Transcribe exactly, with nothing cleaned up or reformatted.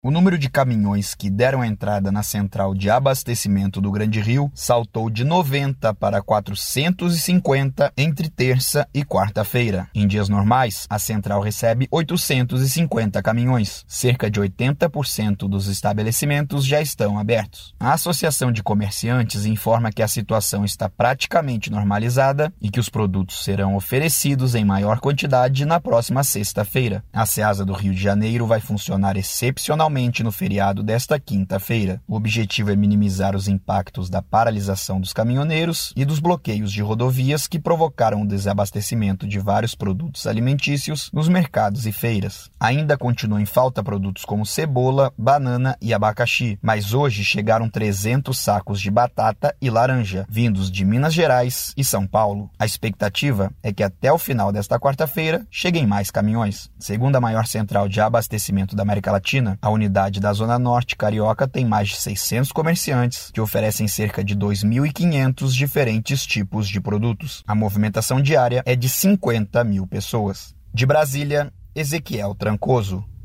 O número de caminhões que deram entrada na central de abastecimento do Grande Rio saltou de noventa para quatrocentos e cinquenta entre terça e quarta-feira. Em dias normais, a central recebe oitocentos e cinquenta caminhões. Cerca de oitenta por cento dos estabelecimentos já estão abertos. A Associação de Comerciantes informa que a situação está praticamente normalizada e que os produtos serão oferecidos em maior quantidade na próxima sexta-feira. A Ceasa do Rio de Janeiro vai funcionar excepcionalmente no feriado desta quinta-feira. O objetivo é minimizar os impactos da paralisação dos caminhoneiros e dos bloqueios de rodovias que provocaram o desabastecimento de vários produtos alimentícios nos mercados e feiras. Ainda continuam em falta produtos como cebola, banana e abacaxi, mas hoje chegaram trezentos sacos de batata e laranja, vindos de Minas Gerais e São Paulo. A expectativa é que até o final desta quarta-feira cheguem mais caminhões. Segundo a maior central de abastecimento da América Latina, a unidade da Zona Norte Carioca tem mais de seiscentos comerciantes que oferecem cerca de dois mil e quinhentos diferentes tipos de produtos. A movimentação diária é de cinquenta mil pessoas. De Brasília, Ezequiel Trancoso.